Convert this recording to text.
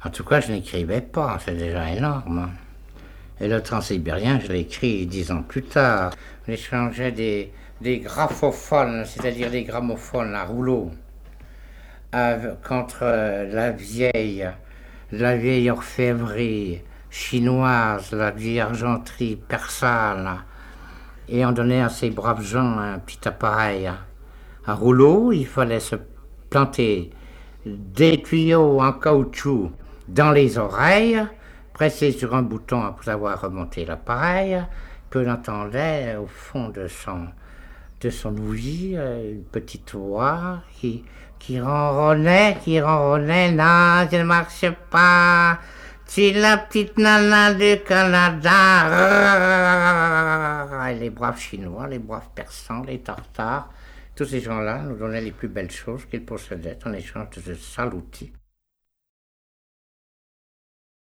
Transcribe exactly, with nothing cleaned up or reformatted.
En tout cas, je n'écrivais pas, c'est déjà énorme. Et le transsibérien, je l'ai écrit dix ans plus tard. On échangeait des, des graphophones, c'est-à-dire des gramophones à rouleau, avec, contre la vieille, la vieille orfèvrerie chinoise, la vieille argenterie persane. Et on donnait à ces braves gens un petit appareil à rouleau. Il fallait se planter des tuyaux en caoutchouc dans les oreilles, presser sur un bouton après avoir remonté l'appareil, puis on entendait au fond de son, de son ouïe une petite voix qui, qui ronronnait, qui ronronnait, non, ça ne marche pas, c'est la petite nana du Canada. Et les braves Chinois, les braves Persans, les Tartares, tous ces gens-là nous donnaient les plus belles choses qu'ils possédaient en échange de ce sale outil.